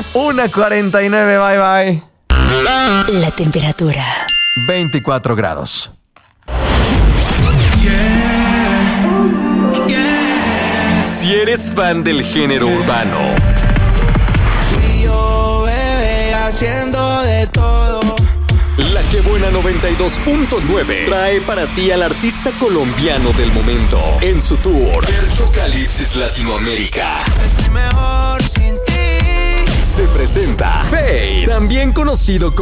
1:49, bye bye. La temperatura. 24 grados. Si eres fan del género urbano, Y yo, bebé, haciendo de todo. La Que Buena 92.9 trae para ti al artista colombiano del momento en su tour Vertocalipsis Latinoamérica. Estoy mejor sin ti. Se presenta Fade, también conocido como